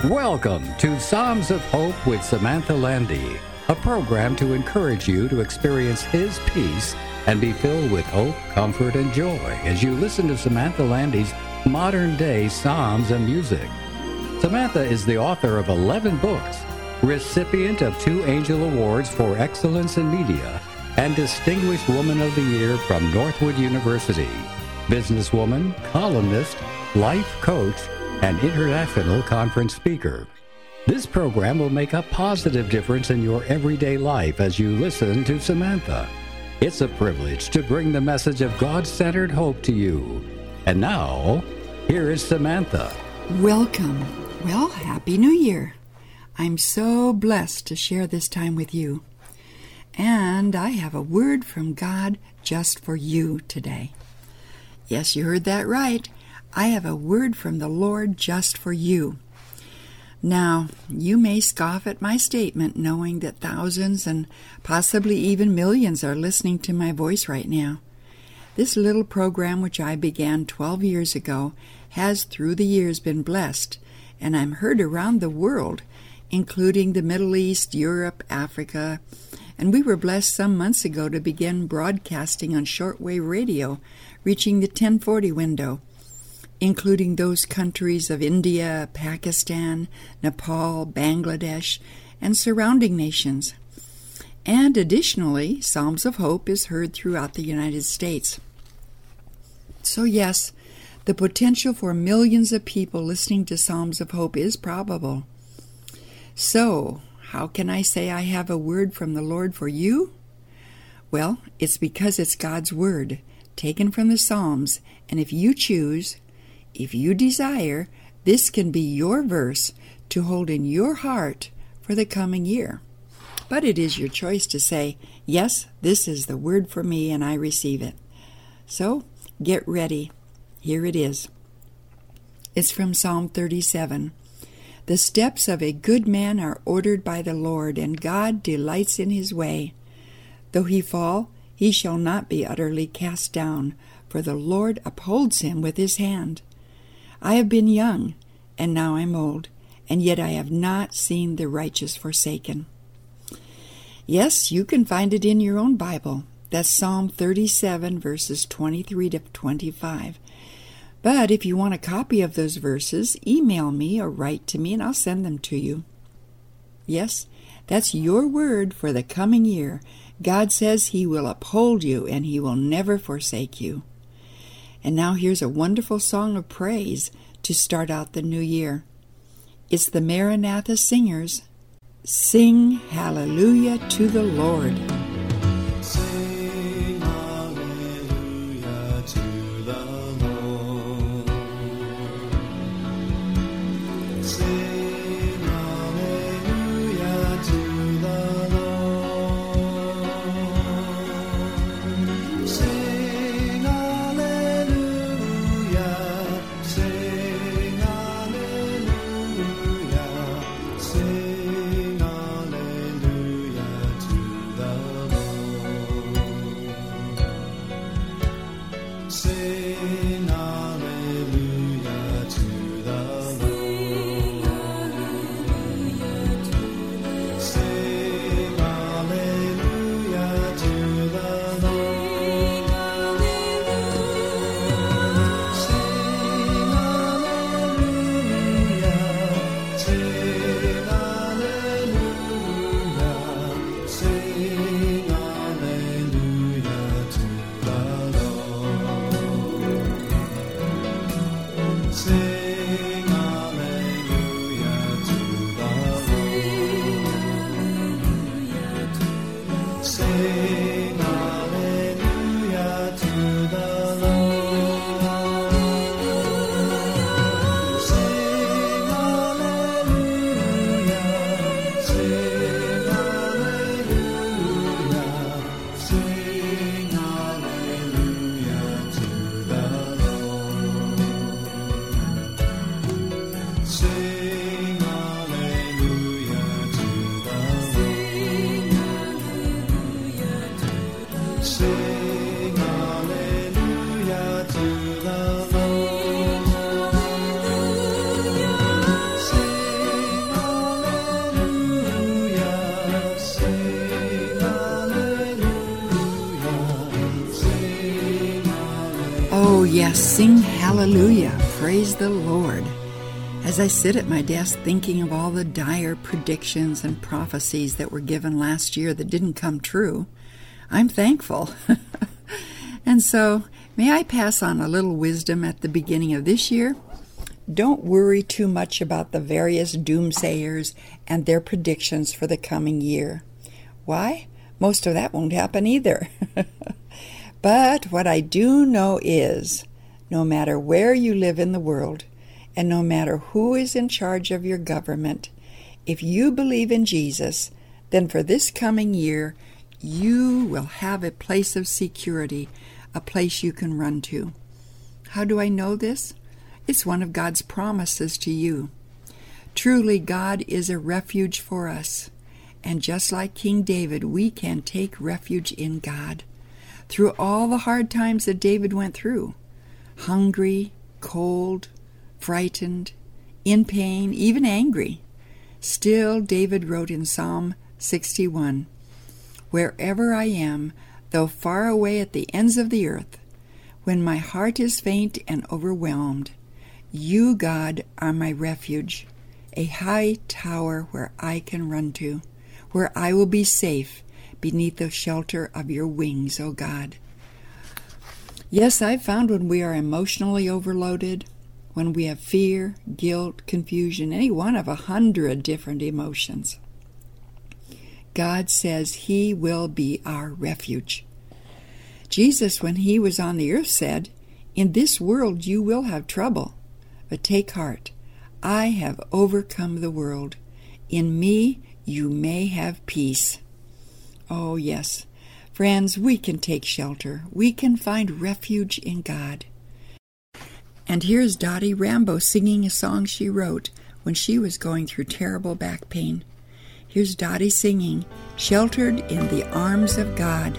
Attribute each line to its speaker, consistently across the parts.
Speaker 1: Welcome to Psalms of Hope with Samantha Landy, a program to encourage you to experience His peace and be filled with hope, comfort, and joy as you listen to Samantha Landy's modern-day psalms and music. Samantha is the author of 11 books, recipient of 2 Angel Awards for Excellence in Media, and Distinguished Woman of the Year from Northwood University, businesswoman, columnist, life coach, and international conference speaker. This program will make a positive difference in your everyday life as you listen to Samantha. It's a privilege to bring the message of God-centered hope to you. And now, here is Samantha.
Speaker 2: Welcome. Well, Happy New Year. I'm so blessed to share this time with you. And I have a word from God just for you today. Yes, you heard that right. I have a word from the Lord just for you. Now, you may scoff at my statement, knowing that thousands and possibly even millions are listening to my voice right now. This little program, which I began 12 years ago, has through the years been blessed, and I'm heard around the world, including the Middle East, Europe, Africa, and we were blessed some months ago to begin broadcasting on shortwave radio, reaching the 1040 window, including those countries of India, Pakistan, Nepal, Bangladesh, and surrounding nations. And additionally, Psalms of Hope is heard throughout the United States. So yes, the potential for millions of people listening to Psalms of Hope is probable. So, how can I say I have a word from the Lord for you? Well, it's because it's God's word, taken from the Psalms, and if you choose, if you desire, this can be your verse to hold in your heart for the coming year. But it is your choice to say, yes, this is the word for me and I receive it. So, get ready. Here it is. It's from Psalm 37. The steps of a good man are ordered by the Lord, and God delights in his way. Though he fall, he shall not be utterly cast down, for the Lord upholds him with his hand. I have been young, and now I'm old, and yet I have not seen the righteous forsaken. Yes, you can find it in your own Bible. That's Psalm 37, verses 23 to 25. But if you want a copy of those verses, email me or write to me, and I'll send them to you. Yes, that's your word for the coming year. God says He will uphold you, and He will never forsake you. And now here's a wonderful song of praise to start out the new year. It's the Maranatha Singers. Sing hallelujah to the Lord.
Speaker 3: Sing hallelujah to the Lord. Sing hallelujah to the Lord. Sing hallelujah. Sing hallelujah. Sing hallelujah to the Lord. Sing hallelujah to the Lord. Sing hallelujah to the Lord. Sing hallelujah. Sing hallelujah. Sing hallelujah to the Lord. Sing hallelujah to the Lord. Sing hallelujah to the Lord. Sing hallelujah. Sing hallelujah. Sing hallelujah to the Lord. Sing hallelujah to the Lord. Sing hallelujah to the Lord. Sing
Speaker 2: Oh, yes, sing hallelujah, praise the Lord. As I sit at my desk thinking of all the dire predictions and prophecies that were given last year that didn't come true, I'm thankful. And so, may I pass on a little wisdom at the beginning of this year? Don't worry too much about the various doomsayers and their predictions for the coming year. Why? Most of that won't happen either. But what I do know is, no matter where you live in the world, and no matter who is in charge of your government, if you believe in Jesus, then for this coming year, you will have a place of security, a place you can run to. How do I know this? It's one of God's promises to you. Truly, God is a refuge for us. And just like King David, we can take refuge in God. Through all the hard times that David went through, hungry, cold, frightened, in pain, even angry, still David wrote in Psalm 61, "Wherever I am, though far away at the ends of the earth, when my heart is faint and overwhelmed, you, God, are my refuge, a high tower where I can run to, where I will be safe beneath the shelter of your wings, O God." Yes, I've found when we are emotionally overloaded, when we have fear, guilt, confusion, any one of 100 different emotions, God says He will be our refuge. Jesus, when He was on the earth, said, "In this world you will have trouble, but take heart. I have overcome the world. In me you may have peace." Oh, yes. Friends, we can take shelter. We can find refuge in God. And here's Dottie Rambo singing a song she wrote when she was going through terrible back pain. Here's Dottie singing, "Sheltered in the Arms of God."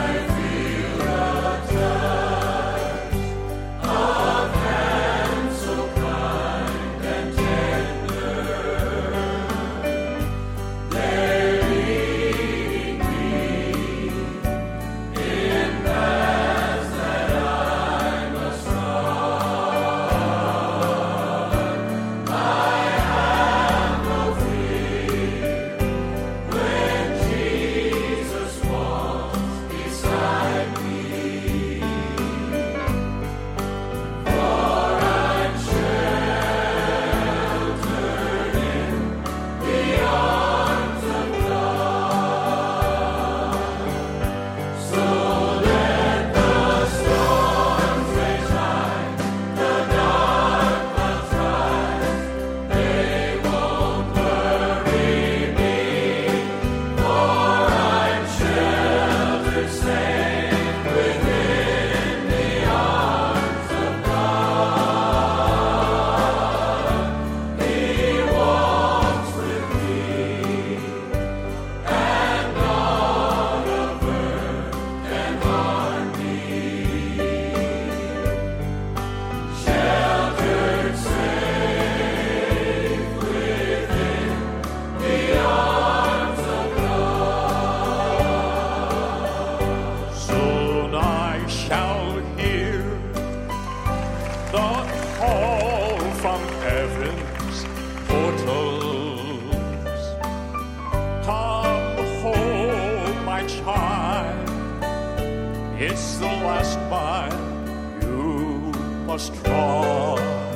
Speaker 4: It's the last mile you must trod.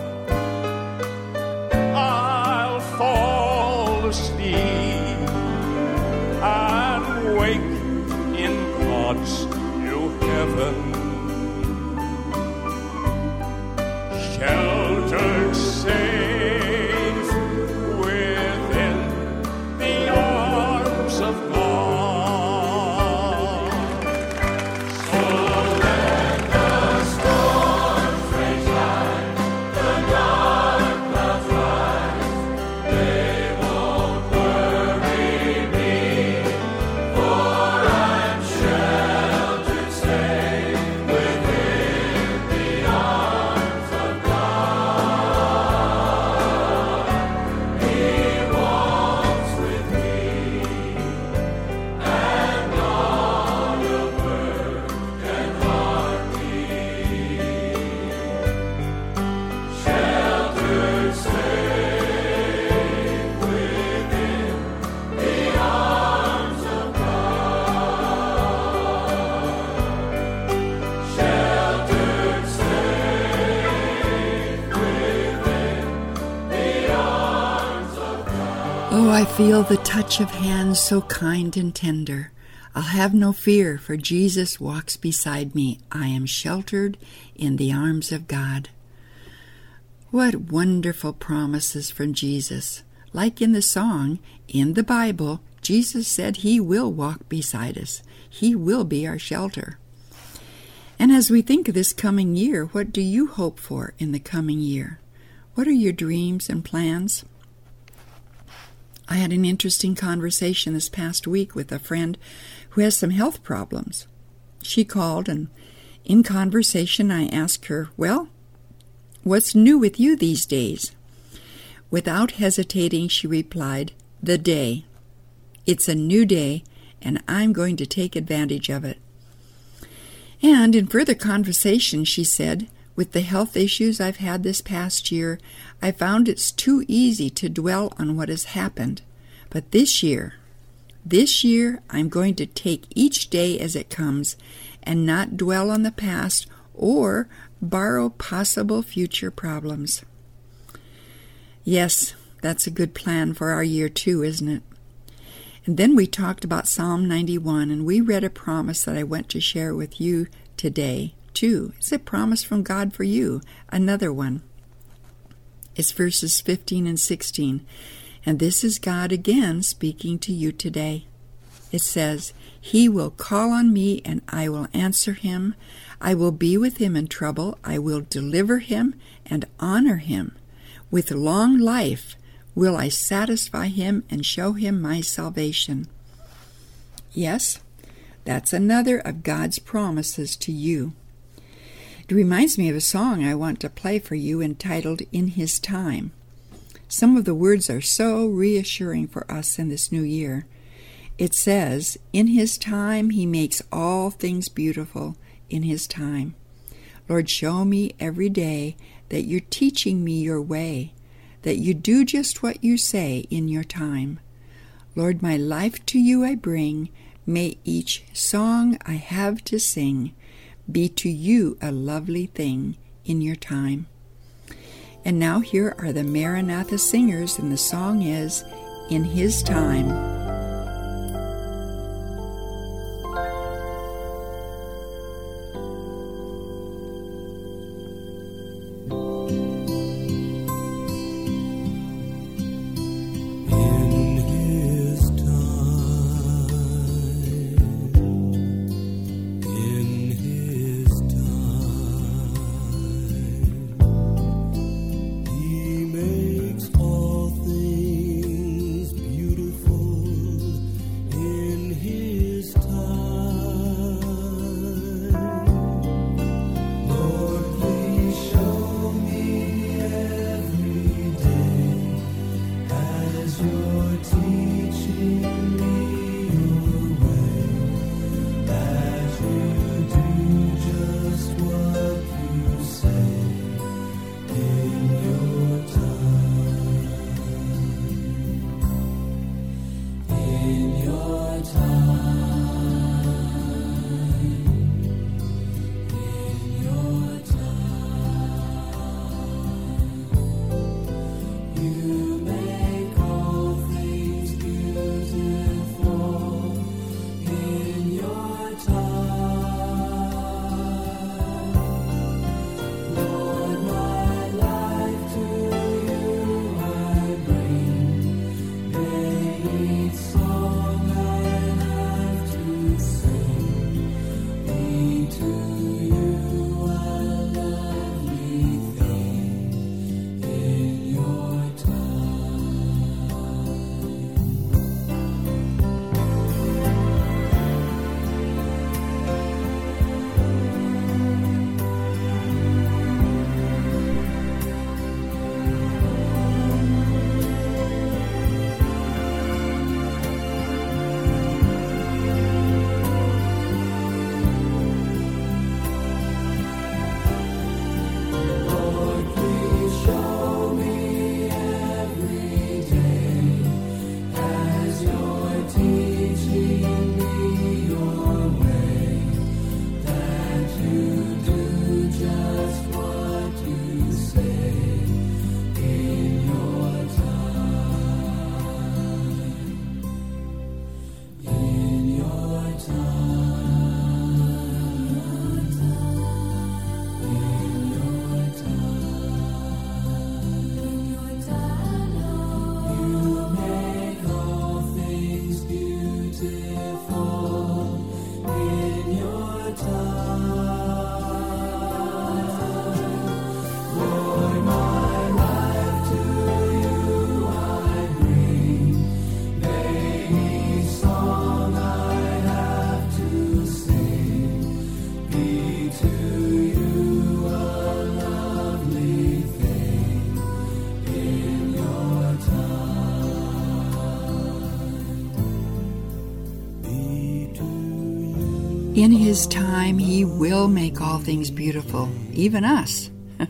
Speaker 4: I'll fall asleep and wake in God's new heaven, sheltered safe within the arms of God.
Speaker 2: I feel the touch of hands so kind and tender. I'll have no fear, for Jesus walks beside me. I am sheltered in the arms of God. What wonderful promises from Jesus. Like in the song, in the Bible, Jesus said He will walk beside us. He will be our shelter. And as we think of this coming year, what do you hope for in the coming year? What are your dreams and plans? I had an interesting conversation this past week with a friend who has some health problems. She called, and in conversation I asked her, "Well, what's new with you these days?" Without hesitating, she replied, "The day. It's a new day, and I'm going to take advantage of it." And in further conversation, she said, "With the health issues I've had this past year, I found it's too easy to dwell on what has happened. But this year, I'm going to take each day as it comes and not dwell on the past or borrow possible future problems." Yes, that's a good plan for our year too, isn't it? And then we talked about Psalm 91, and we read a promise that I want to share with you today, too. It's a promise from God for you, another one. It's verses 15 and 16, and this is God again speaking to you today. It says, "He will call on me, and I will answer him. I will be with him in trouble. I will deliver him and honor him. With long life will I satisfy him and show him my salvation." Yes, that's another of God's promises to you. It reminds me of a song I want to play for you entitled "In His Time." Some of the words are so reassuring for us in this new year. It says, "In His time He makes all things beautiful in His time. Lord, show me every day that you're teaching me your way, that you do just what you say in your time. Lord, my life to you I bring. May each song I have to sing be to you a lovely thing in your time." And now here are the Maranatha singers, and the song is "In His Time."
Speaker 3: He makes all things beautiful
Speaker 2: In His time, He will make all things beautiful, even us.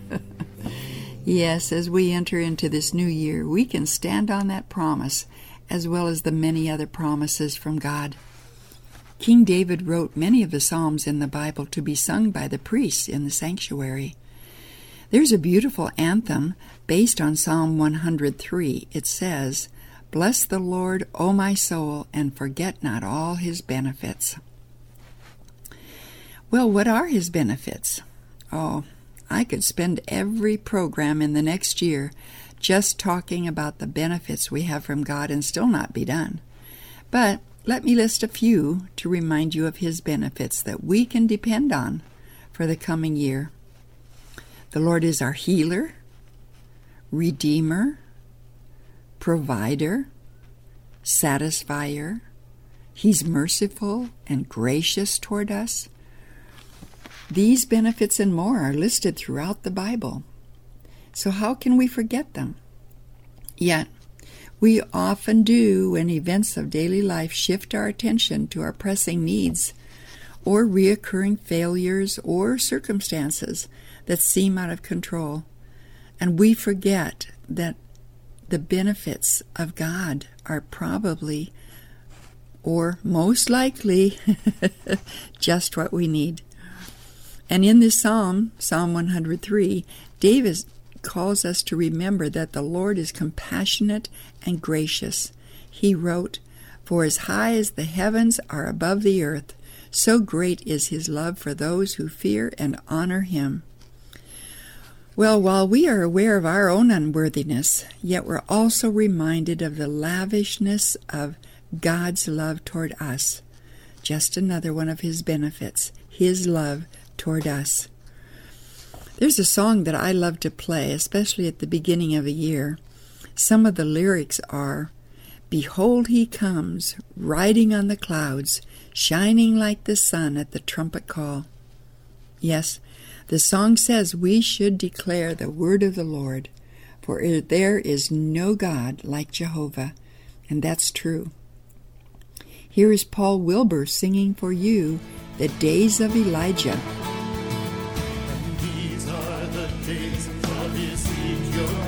Speaker 2: Yes, as we enter into this new year, we can stand on that promise, as well as the many other promises from God. King David wrote many of the Psalms in the Bible to be sung by the priests in the sanctuary. There's a beautiful anthem based on Psalm 103. It says, "Bless the Lord, O my soul, and forget not all His benefits." Well, what are His benefits? Oh, I could spend every program in the next year just talking about the benefits we have from God and still not be done. But let me list a few to remind you of His benefits that we can depend on for the coming year. The Lord is our healer, redeemer, provider, satisfier. He's merciful and gracious toward us. These benefits and more are listed throughout the Bible. So how can we forget them? Yet, we often do when events of daily life shift our attention to our pressing needs or reoccurring failures or circumstances that seem out of control. And we forget that the benefits of God are probably, or most likely, just what we need. And in this psalm, Psalm 103, David calls us to remember that the Lord is compassionate and gracious. He wrote, "For as high as the heavens are above the earth, so great is His love for those who fear and honor Him." Well, while we are aware of our own unworthiness, yet we're also reminded of the lavishness of God's love toward us. Just another one of His benefits, His love toward us. There's a song that I love to play, especially at the beginning of a year. Some of the lyrics are, "Behold, He comes, riding on the clouds, shining like the sun at the trumpet call." Yes, the song says we should declare the word of the Lord, for there is no God like Jehovah, and that's true. Here is Paul Wilbur singing for you the days of Elijah.
Speaker 4: And these are the days of Ezekiel,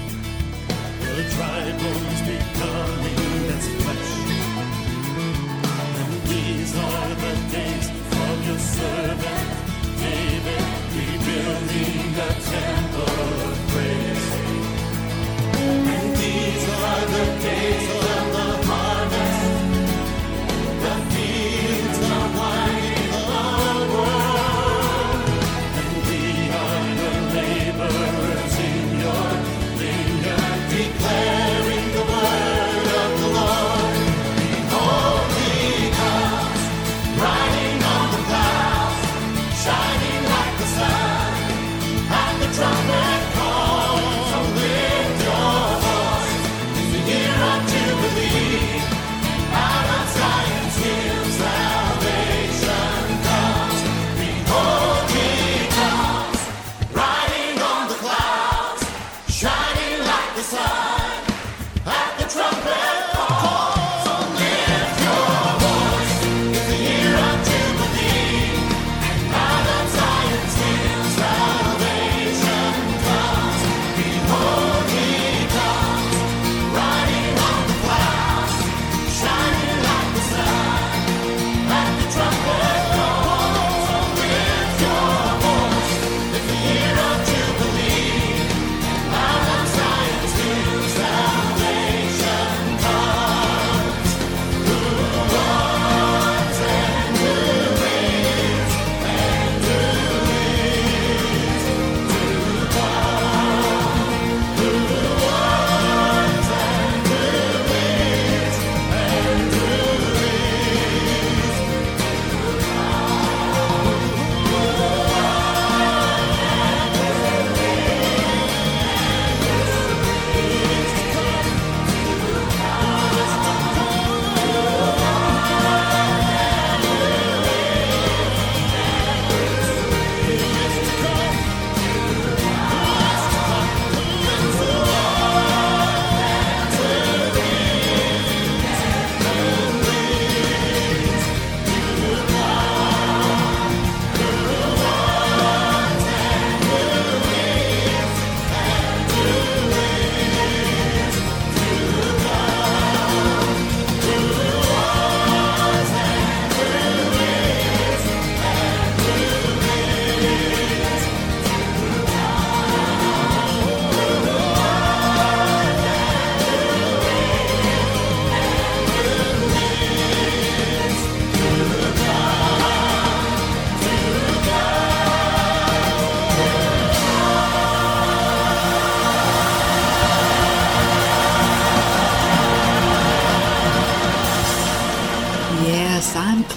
Speaker 4: the dry bones becoming as flesh. And these are the days of your servant David, rebuilding the temple of praise. And these are the days of the harvest, the fields are winding along, and we are the laborers in your vineyard, declaring the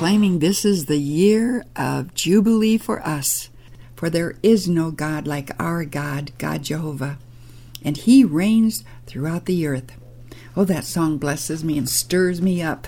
Speaker 2: proclaiming this is the year of Jubilee for us. For there is no God like our God, God Jehovah, and He reigns throughout the earth. Oh, that song blesses me and stirs me up.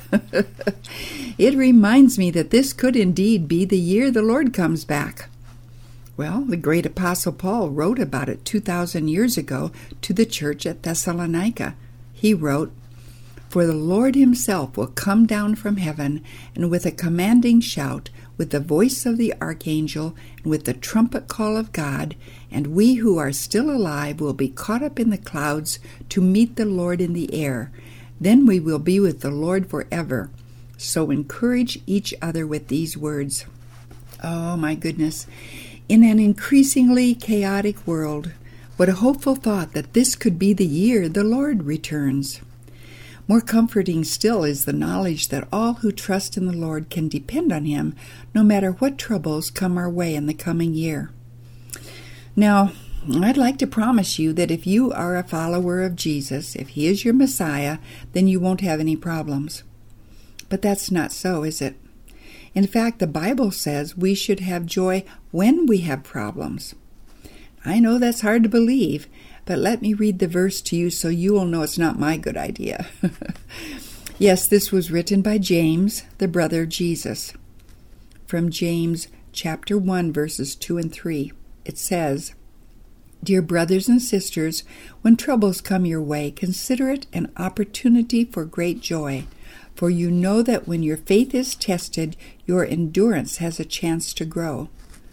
Speaker 2: It reminds me that this could indeed be the year the Lord comes back. Well, the great Apostle Paul wrote about it 2,000 years ago to the church at Thessalonica. He wrote, "For the Lord Himself will come down from heaven, and with a commanding shout, with the voice of the archangel, and with the trumpet call of God, and we who are still alive will be caught up in the clouds to meet the Lord in the air. Then we will be with the Lord forever. So encourage each other with these words." Oh, my goodness. In an increasingly chaotic world, what a hopeful thought that this could be the year the Lord returns. More comforting still is the knowledge that all who trust in the Lord can depend on Him no matter what troubles come our way in the coming year. Now, I'd like to promise you that if you are a follower of Jesus, if He is your Messiah, then you won't have any problems. But that's not so, is it? In fact, the Bible says we should have joy when we have problems. I know that's hard to believe, but let me read the verse to you so you will know it's not my good idea. Yes, this was written by James, the brother of Jesus. From James chapter 1, verses 2 and 3, it says, "Dear brothers and sisters, when troubles come your way, consider it an opportunity for great joy. For you know that when your faith is tested, your endurance has a chance to grow."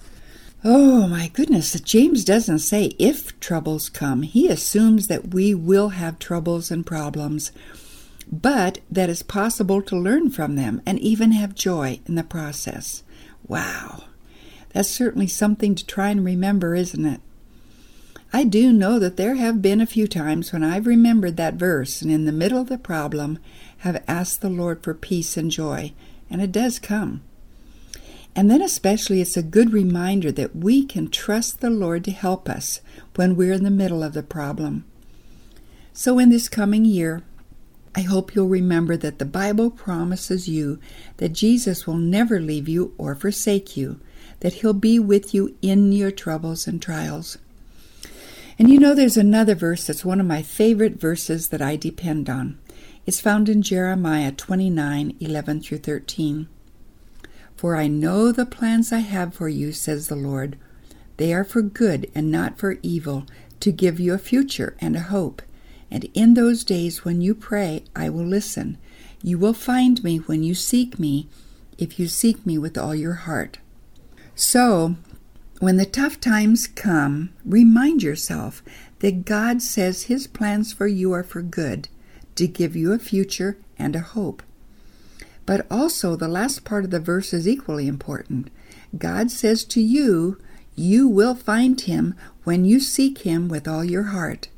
Speaker 2: Oh, my goodness, James doesn't say if troubles come. He assumes that we will have troubles and problems, but that it's possible to learn from them and even have joy in the process. Wow, that's certainly something to try and remember, isn't it? I do know that there have been a few times when I've remembered that verse and in the middle of the problem have asked the Lord for peace and joy, and it does come. And then especially it's a good reminder that we can trust the Lord to help us when we're in the middle of the problem. So in this coming year, I hope you'll remember that the Bible promises you that Jesus will never leave you or forsake you, that He'll be with you in your troubles and trials. And you know, there's another verse that's one of my favorite verses that I depend on. It's found in Jeremiah 29:11 through 13. "For I know the plans I have for you, says the Lord. They are for good and not for evil, to give you a future and a hope. And in those days when you pray, I will listen. You will find me when you seek me, if you seek me with all your heart." So, when the tough times come, remind yourself that God says His plans for you are for good, to give you a future and a hope. But also the last part of the verse is equally important. God says to you, you will find Him when you seek Him with all your heart.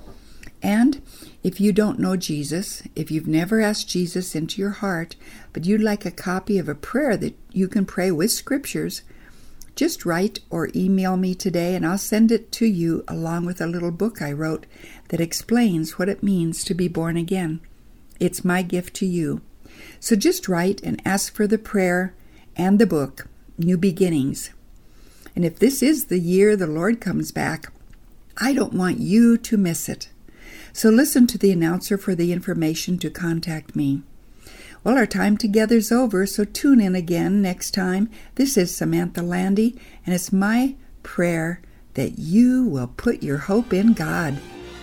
Speaker 2: And if you don't know Jesus, if you've never asked Jesus into your heart, but you'd like a copy of a prayer that you can pray with scriptures, just write or email me today and I'll send it to you along with a little book I wrote that explains what it means to be born again. It's my gift to you. So just write and ask for the prayer and the book, New Beginnings. And if this is the year the Lord comes back, I don't want you to miss it. So listen to the announcer for the information to contact me. Well, our time together's over, so tune in again next time. This is Samantha Landy, and it's my prayer that you will put your hope in God.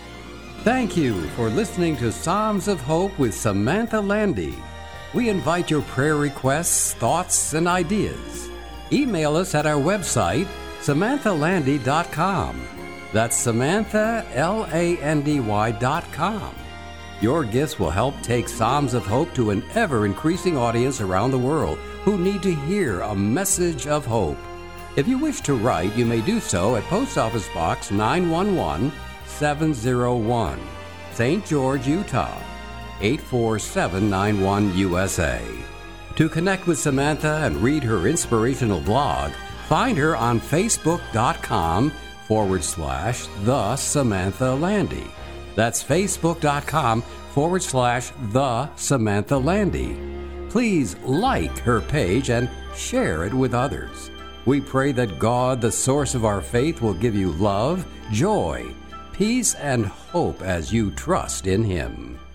Speaker 1: Thank you for listening to Psalms of Hope with Samantha Landy. We invite your prayer requests, thoughts, and ideas. Email us at our website, SamanthaLandy.com. That's SamanthaLandy.com. Your gifts will help take Psalms of Hope to an ever-increasing audience around the world who need to hear a message of hope. If you wish to write, you may do so at Post Office Box 911-701, St. George, Utah, 84791 USA. To connect with Samantha and read her inspirational blog, find her on Facebook.com/The Samantha Landy. That's Facebook.com/The Samantha Landy. Please like her page and share it with others. We pray that God, the source of our faith, will give you love, joy, peace, and hope as you trust in Him.